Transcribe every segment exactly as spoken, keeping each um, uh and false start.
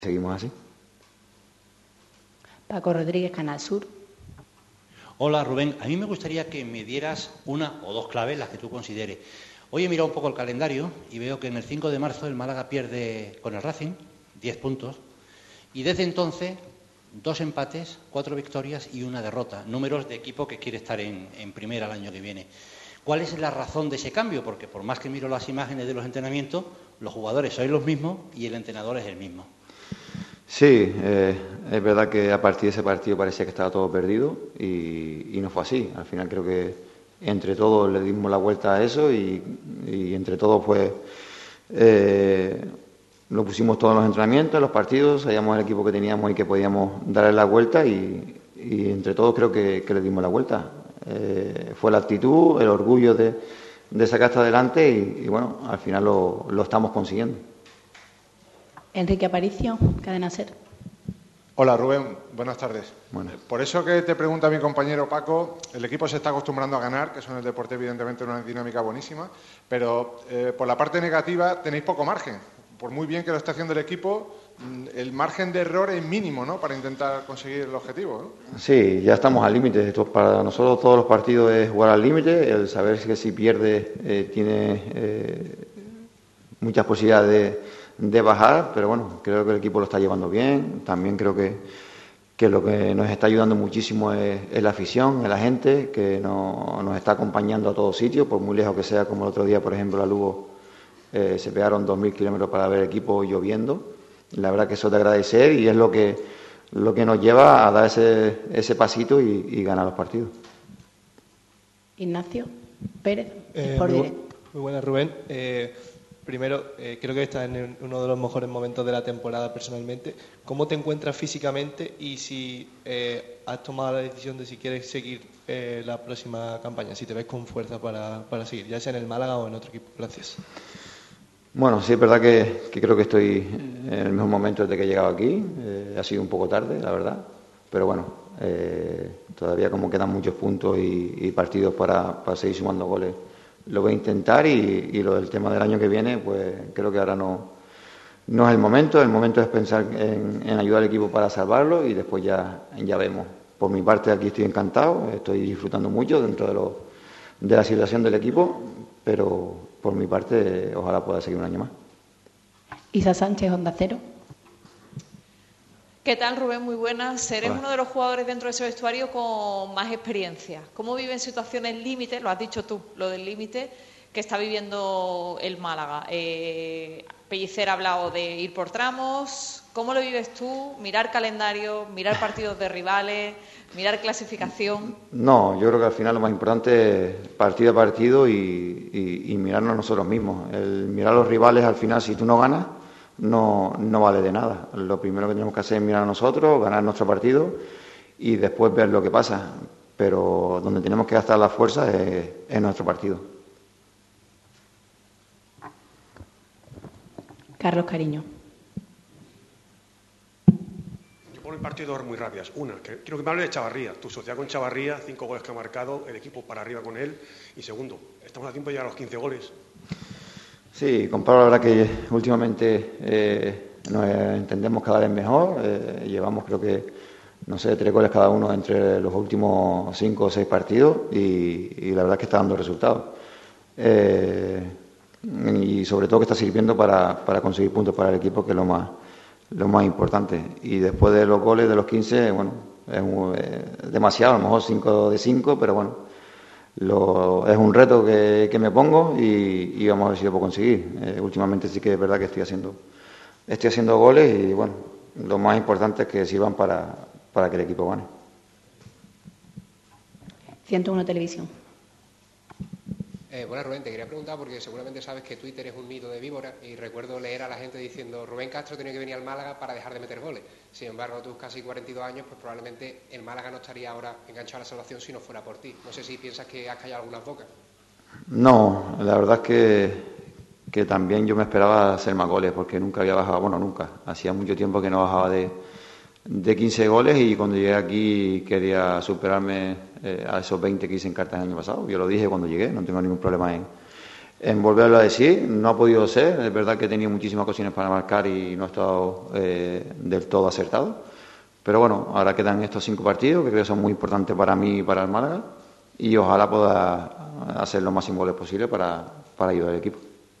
Seguimos así. Paco Rodríguez, Canal Sur. Hola Rubén, a mí me gustaría que me dieras una o dos claves, las que tú consideres. Hoy he mirado un poco el calendario y veo que en el cinco de marzo el Málaga pierde con el Racing diez puntos y desde entonces dos empates, cuatro victorias y una derrota, números de equipo que quiere estar en, en primera el año que viene. ¿Cuál es la razón de ese cambio? Porque por más que miro las imágenes de los entrenamientos, los jugadores son los mismos y el entrenador es el mismo. Sí, eh, es verdad que a partir de ese partido parecía que estaba todo perdido y, y no fue así. Al final creo que entre todos le dimos la vuelta a eso y, y entre todos pues eh, lo pusimos todos en los entrenamientos, en los partidos, sabíamos el equipo que teníamos y que podíamos darle la vuelta y, y entre todos creo que, que le dimos la vuelta. Eh, fue la actitud, el orgullo de, de sacar hasta adelante y, y bueno, al final lo, lo estamos consiguiendo. Enrique Aparicio, Cadena Ser. Hola Rubén, buenas tardes. Bueno. Por eso que te pregunta mi compañero Paco, el equipo se está acostumbrando a ganar, que eso en el deporte evidentemente es una dinámica buenísima, pero eh, por la parte negativa tenéis poco margen. Por muy bien que lo esté haciendo el equipo, el margen de error es mínimo, ¿no?, para intentar conseguir el objetivo, ¿no? Sí, ya estamos al límite. Esto para nosotros todos los partidos es jugar al límite, el saber que si pierde eh, tiene eh, muchas posibilidades de de bajar, pero bueno, creo que el equipo lo está llevando bien. También creo que, que lo que nos está ayudando muchísimo es, es la afición, es la gente que no, nos está acompañando a todos sitios, por muy lejos que sea, como el otro día, por ejemplo, a Lugo eh, se pegaron dos mil kilómetros para ver el equipo lloviendo. La verdad que eso es de agradecer y es lo que, lo que nos lleva a dar ese, ese pasito y, y ganar los partidos. Ignacio Pérez, eh, por muy, directo. Muy buenas, Rubén. Eh, Primero, eh, creo que estás en uno de los mejores momentos de la temporada personalmente. ¿Cómo te encuentras físicamente y si eh, has tomado la decisión de si quieres seguir eh, la próxima campaña, si te ves con fuerza para, para seguir, ya sea en el Málaga o en otro equipo? Gracias. Bueno, sí, es verdad que, que creo que estoy en el mejor momento desde que he llegado aquí. Eh, ha sido un poco tarde, la verdad, pero bueno, eh, todavía como quedan muchos puntos y, y partidos para, para seguir sumando goles. Lo voy a intentar y, y lo del tema del año que viene, pues creo que ahora no, no es el momento. El momento es pensar en, en ayudar al equipo para salvarlo y después ya, ya vemos. Por mi parte aquí estoy encantado, estoy disfrutando mucho dentro de, lo, de la situación del equipo, pero por mi parte ojalá pueda seguir un año más. Isa Sánchez, Onda Cero. ¿Qué tal, Rubén? Muy buenas. Eres Hola. uno de los jugadores dentro de ese vestuario con más experiencia. ¿Cómo vive en situaciones límite? Lo has dicho tú, lo del límite que está viviendo el Málaga. Eh, Pellicer ha hablado de ir por tramos. ¿Cómo lo vives tú? Mirar calendario, mirar partidos de rivales, mirar clasificación. No, yo creo que al final lo más importante es partido a partido y, y, y mirarnos nosotros mismos. El mirar a los rivales, al final, si tú no ganas, no, no vale de nada. Lo primero que tenemos que hacer es mirar a nosotros, ganar nuestro partido y después ver lo que pasa. Pero donde tenemos que gastar las fuerzas es en nuestro partido. Carlos Cariño. Yo por el partido dos muy rápidas. Una, que quiero que me hable de Chavarría, tu sociedad con Chavarría, cinco goles que ha marcado, el equipo para arriba con él. Y segundo, estamos a tiempo de llegar a los quince goles. Sí, con Pablo, la verdad que últimamente eh, nos entendemos cada vez mejor. Eh, llevamos, creo que, no sé, tres goles cada uno entre los últimos cinco o seis partidos y, y la verdad es que está dando resultados. Eh, y sobre todo que está sirviendo para, para conseguir puntos para el equipo, que es lo más, lo más importante. Y después de los goles de los quince, bueno, es muy, eh, demasiado, a lo mejor cinco de cinco, pero bueno. Lo, es un reto que, que me pongo y, y vamos a ver si lo puedo conseguir. Eh, últimamente sí que es verdad que estoy haciendo estoy haciendo goles y bueno, lo más importante es que sirvan para, para que el equipo gane. ciento uno Televisión. Eh, bueno, Rubén, te quería preguntar porque seguramente sabes que Twitter es un nido de víboras y recuerdo leer a la gente diciendo Rubén Castro tenía que venir al Málaga para dejar de meter goles. Sin embargo, tus casi cuarenta y dos años, pues probablemente el Málaga no estaría ahora enganchado a la salvación si no fuera por ti. No sé si piensas que has callado algunas bocas. No, la verdad es que, que también yo me esperaba hacer más goles porque nunca había bajado, bueno, nunca. Hacía mucho tiempo que no bajaba de, de quince goles y cuando llegué aquí quería superarme eh, a esos veinte que hice en Cartagena el año pasado. Yo lo dije cuando llegué, no tengo ningún problema en, en volverlo a decir. No ha podido ser, es verdad que he tenido muchísimas ocasiones para marcar y no he estado eh, del todo acertado. Pero bueno, ahora quedan estos cinco partidos que creo que son muy importantes para mí y para el Málaga, y ojalá pueda hacer los máximos goles posible para, para ayudar al equipo.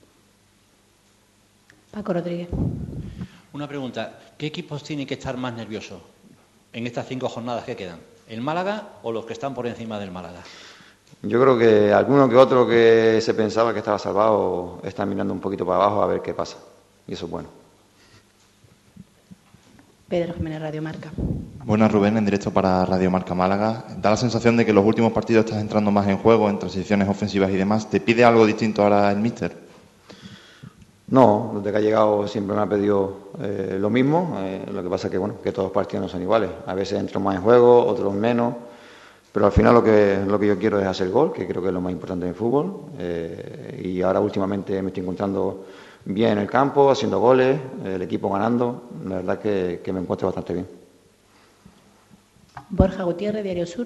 Paco Rodríguez. Una pregunta, ¿qué equipos tienen que estar más nerviosos en estas cinco jornadas que quedan? ¿El Málaga o los que están por encima del Málaga? Yo creo que alguno que otro que se pensaba que estaba salvado está mirando un poquito para abajo a ver qué pasa, y eso es bueno. Pedro Jiménez, Radio Marca. Buenas, Rubén, en directo para Radio Marca Málaga. Da la sensación de que en los últimos partidos estás entrando más en juego, en transiciones ofensivas y demás. ¿Te pide algo distinto ahora el míster? No, desde que ha llegado siempre me ha pedido eh, lo mismo. Eh, lo que pasa es que, bueno, que todos los partidos no son iguales. A veces entro más en juego, otros menos. Pero al final lo que, lo que yo quiero es hacer gol, que creo que es lo más importante en el fútbol. Eh, y ahora últimamente me estoy encontrando bien en el campo, haciendo goles, el equipo ganando. La verdad que, que me encuentro bastante bien. Borja Gutiérrez, Diario Sur.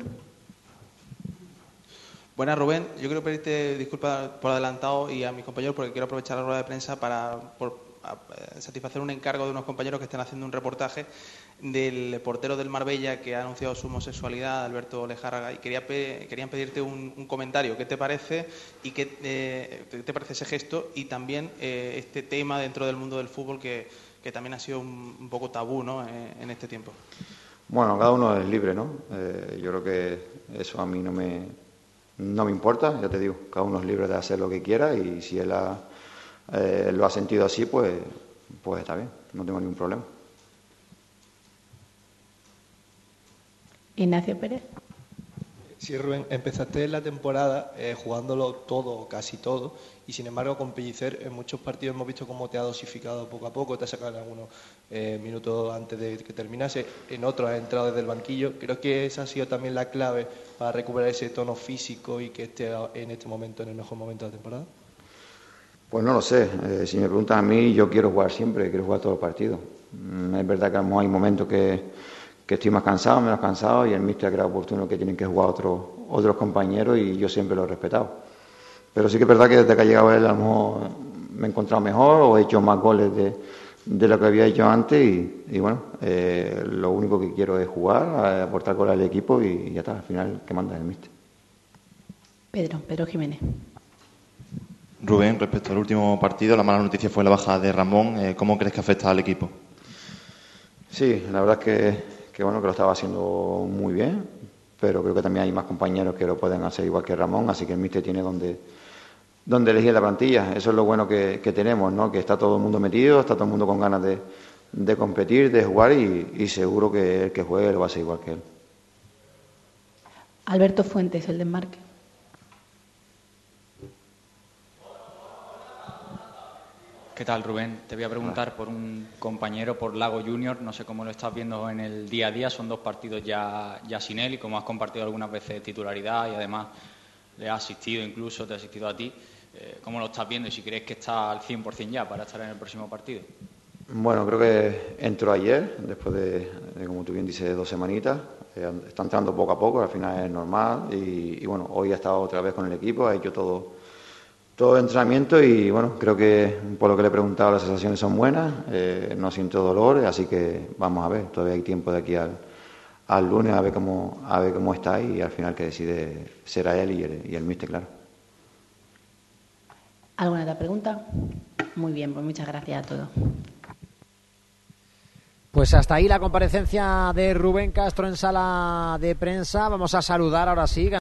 Buenas, Rubén. Yo quiero pedirte disculpas por adelantado y a mis compañeros porque quiero aprovechar la rueda de prensa para por, a, satisfacer un encargo de unos compañeros que están haciendo un reportaje del portero del Marbella que ha anunciado su homosexualidad, Alberto Lejárraga, y quería pe, querían pedirte un, un comentario. ¿Qué te parece y qué, eh, qué te parece ese gesto y también eh, este tema dentro del mundo del fútbol que, que también ha sido un, un poco tabú, ¿no?, en, en este tiempo? Bueno, cada uno es libre, ¿no? Eh, yo creo que eso a mí no me, no me importa, ya te digo, cada uno es libre de hacer lo que quiera y si él ha, eh, lo ha sentido así, pues, pues está bien, no tengo ningún problema. Ignacio Pérez. Sí, Rubén, empezaste la temporada eh, jugándolo todo, casi todo, y sin embargo con Pellicer en muchos partidos hemos visto cómo te ha dosificado poco a poco, te ha sacado en algunos eh, minutos antes de que terminase, en otros has entrado desde el banquillo. Creo que esa ha sido también la clave para recuperar ese tono físico y que esté en este momento en el mejor momento de la temporada. Pues no lo sé, eh, si me preguntas a mí, yo quiero jugar siempre, quiero jugar todos los partidos. Mm, es verdad que a lo mejor hay momentos que que estoy más cansado, menos cansado, y el míster ha creado oportuno que tienen que jugar otros otros compañeros y yo siempre lo he respetado. Pero sí que es verdad que desde que ha llegado él a lo mejor me he encontrado mejor o he hecho más goles de, de lo que había hecho antes y, y bueno, eh, lo único que quiero es jugar, aportar goles al equipo y, y ya está, al final que manda el míster. Pedro, Pedro Jiménez. Rubén, respecto al último partido, la mala noticia fue la baja de Ramón. Eh, ¿Cómo crees que afecta al equipo? Sí, la verdad es que que bueno, que lo estaba haciendo muy bien, pero creo que también hay más compañeros que lo pueden hacer igual que Ramón, así que el míster tiene donde, donde elegir la plantilla. Eso es lo bueno que, que tenemos, ¿no? Que está todo el mundo metido, está todo el mundo con ganas de, de competir, de jugar y, y seguro que el que juegue lo va a hacer igual que él. Alberto Fuentes, el desmarque. ¿Qué tal, Rubén? Te voy a preguntar Hola. por un compañero, por Lago Junior. No sé cómo lo estás viendo en el día a día. Son dos partidos ya, ya sin él y como has compartido algunas veces titularidad y además le has asistido incluso, te ha asistido a ti. Eh, ¿Cómo lo estás viendo y si crees que está al cien por ciento ya para estar en el próximo partido? Bueno, creo que entró ayer, después de, de como tú bien dices, dos semanitas. Eh, está entrando poco a poco, al final es normal. Y, y bueno, hoy ha estado otra vez con el equipo, ha hecho todo... Todo el entrenamiento y bueno, creo que por lo que le he preguntado las sensaciones son buenas, eh, no siento dolor, así que vamos a ver, todavía hay tiempo de aquí al, al lunes a ver cómo a ver cómo está y al final que decide será él y el, y el míster, claro. ¿Alguna otra pregunta? Muy bien, pues muchas gracias a todos. Pues hasta ahí la comparecencia de Rubén Castro en sala de prensa. Vamos a saludar ahora sí.